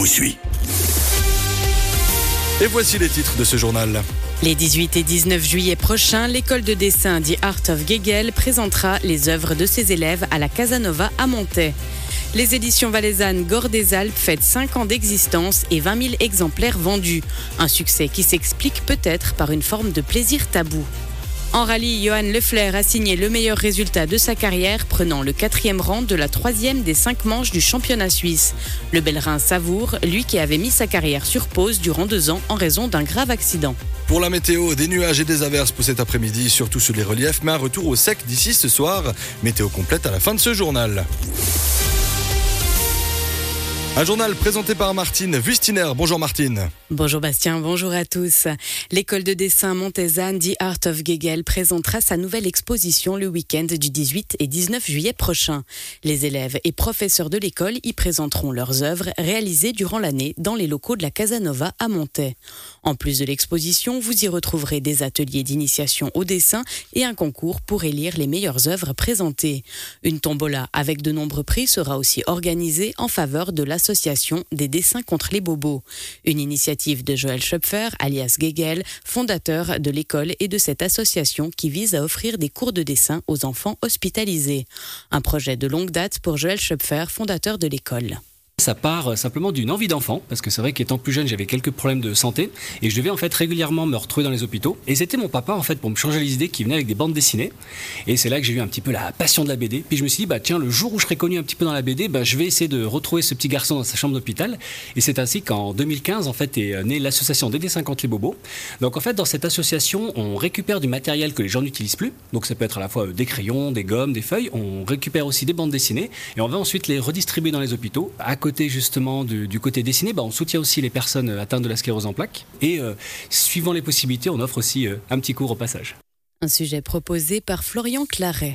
vous suis. Et voici les titres de ce journal. Les 18 et 19 juillet prochains, l'école de dessin The Art of Gegel présentera les œuvres de ses élèves à la Casanova à Montaix. Les éditions valaisannes Gore des Alpes fêtent 5 ans d'existence et 20 000 exemplaires vendus. Un succès qui s'explique peut-être par une forme de plaisir tabou. En rallye, Johan Lefler a signé le meilleur résultat de sa carrière, prenant le 4e rang de la 3e des 5 manches du championnat suisse. Le Bellerin savoure, lui qui avait mis sa carrière sur pause durant 2 ans en raison d'un grave accident. Pour la météo, des nuages et des averses pour cet après-midi, surtout sur les reliefs, mais un retour au sec d'ici ce soir. Météo complète à la fin de ce journal. Un journal présenté par Martine Wustiner. Bonjour Martine. Bonjour Bastien, bonjour à tous. L'école de dessin montaisanne The Art of Gegel présentera sa nouvelle exposition le week-end du 18 et 19 juillet prochain. Les élèves et professeurs de l'école y présenteront leurs œuvres réalisées durant l'année dans les locaux de la Casanova à Montaix. En plus de l'exposition, vous y retrouverez des ateliers d'initiation au dessin et un concours pour élire les meilleures œuvres présentées. Une tombola avec de nombreux prix sera aussi organisée en faveur de l'association des dessins contre les bobos. Une initiative de Joël Schöpfer, alias Gegel, fondateur de l'école et de cette association qui vise à offrir des cours de dessin aux enfants hospitalisés. Un projet de longue date pour Joël Schöpfer, fondateur de l'école. Ça part simplement d'une envie d'enfant, parce que c'est vrai qu'étant plus jeune, j'avais quelques problèmes de santé et je devais en fait régulièrement me retrouver dans les hôpitaux. Et c'était mon papa en fait pour me changer les idées qui venait avec des bandes dessinées. Et c'est là que j'ai eu un petit peu la passion de la BD. Puis je me suis dit tiens, le jour où je serai connu un petit peu dans la BD, je vais essayer de retrouver ce petit garçon dans sa chambre d'hôpital. Et c'est ainsi qu'en 2015 en fait est née l'association des dessins contre les bobos. Donc en fait dans cette association, on récupère du matériel que les gens n'utilisent plus. Donc ça peut être à la fois des crayons, des gommes, des feuilles. On récupère aussi des bandes dessinées et on va ensuite les redistribuer dans les hôpitaux. À côté justement du côté dessiné, on soutient aussi les personnes atteintes de la sclérose en plaques et suivant les possibilités, on offre aussi un petit cours au passage. Un sujet proposé par Florian Claret.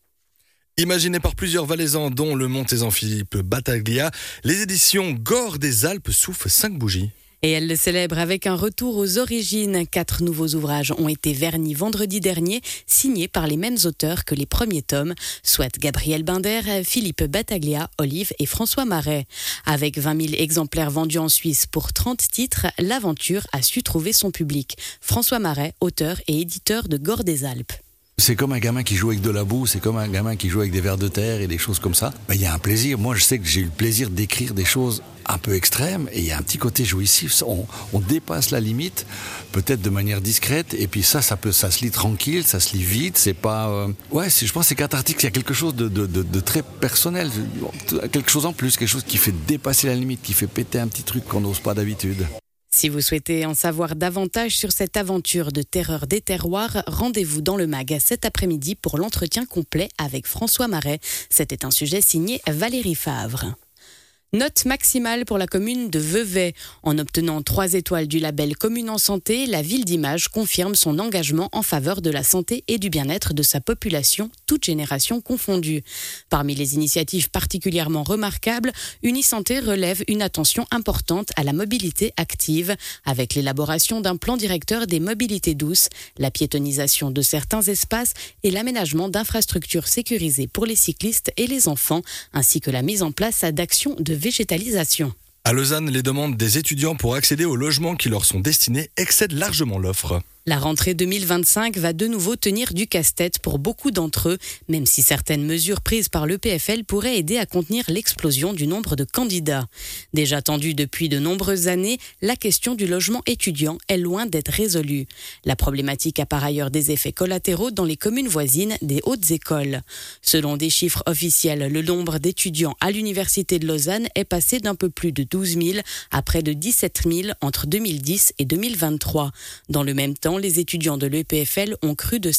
Imaginé par plusieurs Valaisans, dont le Montaisan Philippe Battaglia, les éditions Gore des Alpes soufflent 5 bougies. Et elle le célèbre avec un retour aux origines. 4 nouveaux ouvrages ont été vernis vendredi dernier, signés par les mêmes auteurs que les premiers tomes, soit Gabriel Binder, Philippe Battaglia, Olive et François Marais. Avec 20 000 exemplaires vendus en Suisse pour 30 titres, l'aventure a su trouver son public. François Marais, auteur et éditeur de Gore des Alpes. C'est comme un gamin qui joue avec de la boue, c'est comme un gamin qui joue avec des vers de terre et des choses comme ça. Il y a un plaisir. Moi, je sais que j'ai eu le plaisir d'écrire des choses un peu extrêmes et il y a un petit côté jouissif. On dépasse la limite, peut-être de manière discrète, et puis ça se lit tranquille, ça se lit vite. C'est pas, je pense que c'est cathartique. Il y a quelque chose de très personnel, quelque chose en plus, quelque chose qui fait dépasser la limite, qui fait péter un petit truc qu'on n'ose pas d'habitude. Si vous souhaitez en savoir davantage sur cette aventure de terreur des terroirs, rendez-vous dans le MAG cet après-midi pour l'entretien complet avec François Marais. C'était un sujet signé Valérie Favre. Note maximale pour la commune de Vevey. En obtenant 3 étoiles du label Commune en Santé, la ville d'Image confirme son engagement en faveur de la santé et du bien-être de sa population, toutes générations confondues. Parmi les initiatives particulièrement remarquables, Unisanté relève une attention importante à la mobilité active, avec l'élaboration d'un plan directeur des mobilités douces, la piétonisation de certains espaces et l'aménagement d'infrastructures sécurisées pour les cyclistes et les enfants, ainsi que la mise en place d'actions de végétalisation. À Lausanne, les demandes des étudiants pour accéder aux logements qui leur sont destinés excèdent largement l'offre. La rentrée 2025 va de nouveau tenir du casse-tête pour beaucoup d'entre eux, même si certaines mesures prises par l'EPFL pourraient aider à contenir l'explosion du nombre de candidats. Déjà tendue depuis de nombreuses années, la question du logement étudiant est loin d'être résolue. La problématique a par ailleurs des effets collatéraux dans les communes voisines des hautes écoles. Selon des chiffres officiels, le nombre d'étudiants à l'Université de Lausanne est passé d'un peu plus de 12 000 à près de 17 000 entre 2010 et 2023. Dans le même temps, les étudiants de l'EPFL ont cru de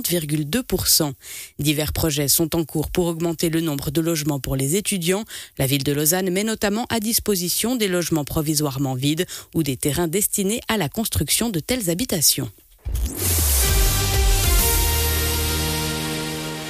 70,2%. Divers projets sont en cours pour augmenter le nombre de logements pour les étudiants. La ville de Lausanne met notamment à disposition des logements provisoirement vides ou des terrains destinés à la construction de telles habitations.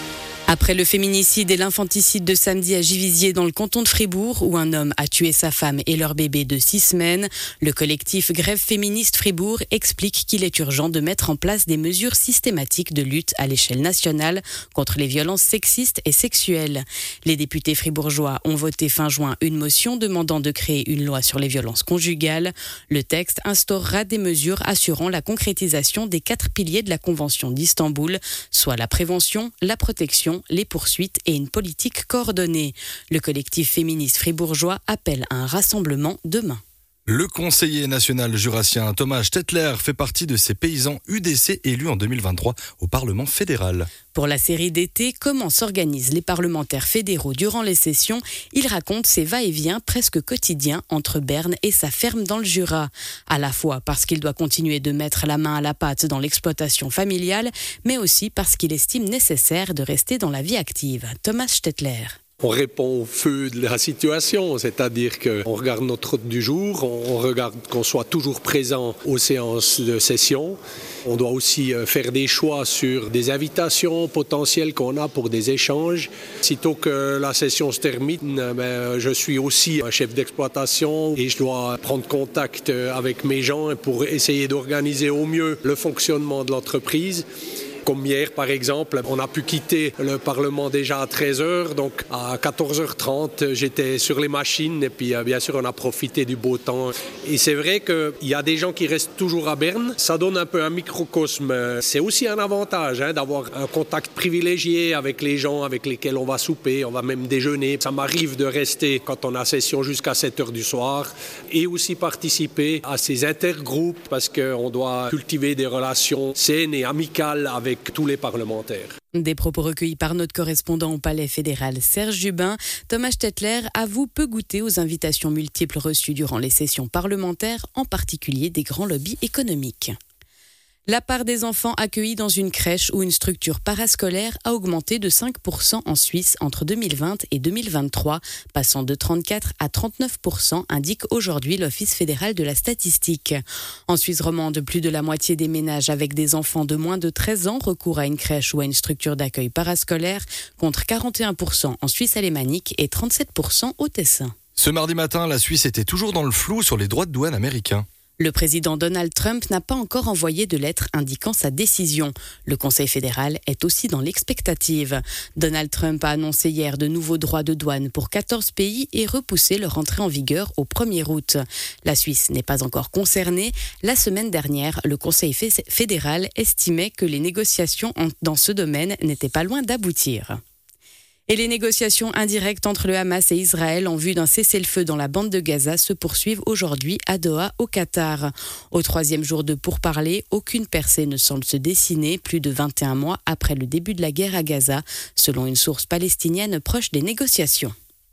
Après le féminicide et l'infanticide de samedi à Givisiez dans le canton de Fribourg, où un homme a tué sa femme et leur bébé de 6 semaines, le collectif Grève féministe Fribourg explique qu'il est urgent de mettre en place des mesures systématiques de lutte à l'échelle nationale contre les violences sexistes et sexuelles. Les députés fribourgeois ont voté fin juin une motion demandant de créer une loi sur les violences conjugales. Le texte instaurera des mesures assurant la concrétisation des 4 piliers de la Convention d'Istanbul, soit la prévention, la protection, les poursuites et une politique coordonnée. Le collectif féministe fribourgeois appelle à un rassemblement demain. Le conseiller national jurassien Thomas Stettler fait partie de ces paysans UDC élus en 2023 au Parlement fédéral. Pour la série d'été, comment s'organisent les parlementaires fédéraux durant les sessions, il raconte ses va-et-vient presque quotidiens entre Berne et sa ferme dans le Jura. À la fois parce qu'il doit continuer de mettre la main à la pâte dans l'exploitation familiale, mais aussi parce qu'il estime nécessaire de rester dans la vie active. Thomas Stettler. On répond au feu de la situation, c'est-à-dire qu'on regarde notre ordre du jour, on regarde qu'on soit toujours présent aux séances de session. On doit aussi faire des choix sur des invitations potentielles qu'on a pour des échanges. Sitôt que la session se termine, je suis aussi un chef d'exploitation et je dois prendre contact avec mes gens pour essayer d'organiser au mieux le fonctionnement de l'entreprise. Comme hier, par exemple, on a pu quitter le Parlement déjà à 13h, donc à 14h30, j'étais sur les machines et puis bien sûr, on a profité du beau temps. Et c'est vrai qu'il y a des gens qui restent toujours à Berne, ça donne un peu un microcosme. C'est aussi un avantage d'avoir un contact privilégié avec les gens avec lesquels on va souper, on va même déjeuner. Ça m'arrive de rester quand on a session jusqu'à 7h du soir et aussi participer à ces intergroupes parce qu'on doit cultiver des relations saines et amicales avec tous les parlementaires. Des propos recueillis par notre correspondant au Palais fédéral Serge Jubin. Thomas Stettler avoue peu goûter aux invitations multiples reçues durant les sessions parlementaires, en particulier des grands lobbies économiques. La part des enfants accueillis dans une crèche ou une structure parascolaire a augmenté de 5% en Suisse entre 2020 et 2023, passant de 34 à 39%, indique aujourd'hui l'Office fédéral de la statistique. En Suisse romande, plus de la moitié des ménages avec des enfants de moins de 13 ans recourent à une crèche ou à une structure d'accueil parascolaire, contre 41% en Suisse alémanique et 37% au Tessin. Ce mardi matin, la Suisse était toujours dans le flou sur les droits de douane américains. Le président Donald Trump n'a pas encore envoyé de lettre indiquant sa décision. Le Conseil fédéral est aussi dans l'expectative. Donald Trump a annoncé hier de nouveaux droits de douane pour 14 pays et repoussé leur entrée en vigueur au 1er août. La Suisse n'est pas encore concernée. La semaine dernière, le Conseil fédéral estimait que les négociations dans ce domaine n'étaient pas loin d'aboutir. Et les négociations indirectes entre le Hamas et Israël en vue d'un cessez-le-feu dans la bande de Gaza se poursuivent aujourd'hui à Doha, au Qatar. Au 3e jour de pourparlers, aucune percée ne semble se dessiner, plus de 21 mois après le début de la guerre à Gaza, selon une source palestinienne proche des négociations.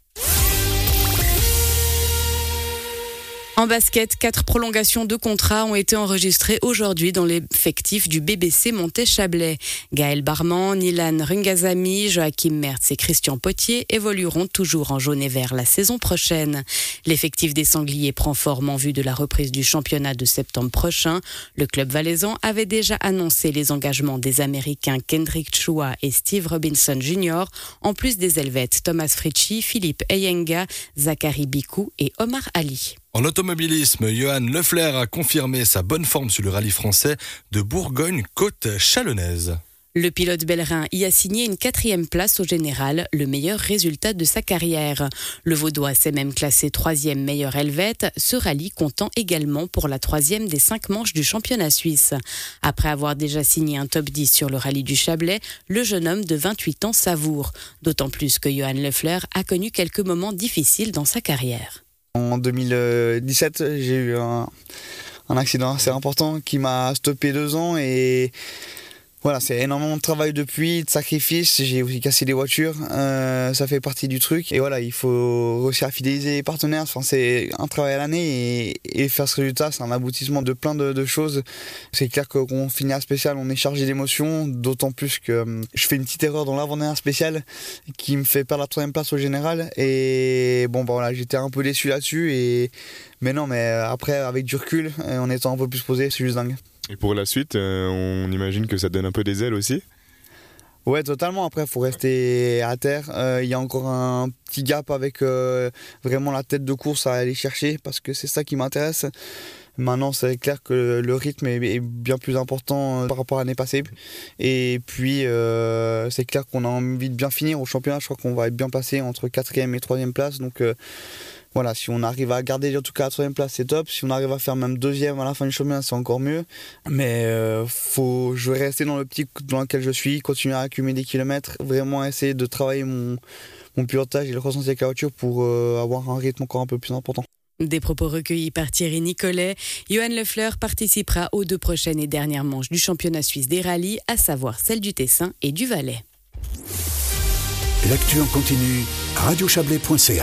En basket, 4 prolongations de contrat ont été enregistrées aujourd'hui dans l'effectif du BBC Montet-Chablais. Gaël Barman, Nilan Rungazami, Joachim Mertz et Christian Potier évolueront toujours en jaune et vert la saison prochaine. L'effectif des Sangliers prend forme en vue de la reprise du championnat de septembre prochain. Le club valaisan avait déjà annoncé les engagements des Américains Kendrick Chua et Steve Robinson Jr., en plus des Helvètes Thomas Fritschy, Philippe Eyenga, Zachary Bikou et Omar Ali. En automobilisme, Johan Lefler a confirmé sa bonne forme sur le rallye français de Bourgogne-Côte chalonnaise. Le pilote belrein y a signé une 4e place au général, le meilleur résultat de sa carrière. Le Vaudois s'est même classé 3e meilleur helvète, ce rallye comptant également pour la 3e des 5 manches du championnat suisse. Après avoir déjà signé un top 10 sur le rallye du Chablais, le jeune homme de 28 ans savoure. D'autant plus que Johan Lefler a connu quelques moments difficiles dans sa carrière. En 2017, j'ai eu un accident assez important qui m'a stoppé 2 ans et voilà, c'est énormément de travail depuis, de sacrifices. J'ai aussi cassé des voitures, ça fait partie du truc. Et voilà, il faut réussir à fidéliser les partenaires. Enfin, c'est un travail à l'année et faire ce résultat, c'est un aboutissement de plein de choses. C'est clair que quand on finit un spécial, on est chargé d'émotions, d'autant plus que je fais une petite erreur dans l'avant-dernière spécial qui me fait perdre la 3e place au général. Et bon, bah voilà, j'étais un peu déçu là-dessus. Mais après, avec du recul, en étant un peu plus posé, c'est juste dingue. Et pour la suite, on imagine que ça donne un peu des ailes aussi ? Ouais, totalement. Après, il faut rester à terre. Il y a encore un petit gap avec vraiment la tête de course à aller chercher parce que c'est ça qui m'intéresse. Maintenant, c'est clair que le rythme est bien plus important par rapport à l'année passée. Et puis, c'est clair qu'on a envie de bien finir au championnat. Je crois qu'on va être bien passé entre 4e et 3e place. Donc, voilà, si on arrive à garder en tout cas la 3e place, c'est top. Si on arrive à faire même 2e à la fin du championnat, c'est encore mieux. Mais je vais rester dans l'optique dans laquelle je suis, continuer à accumuler des kilomètres, vraiment essayer de travailler mon pilotage et le ressenti avec la voiture pour avoir un rythme encore un peu plus important. Des propos recueillis par Thierry Nicolet. Johan Lefleur participera aux 2 prochaines et dernières manches du championnat suisse des rallyes, à savoir celle du Tessin et du Valais. L'actu en continu, radiochablais.ca.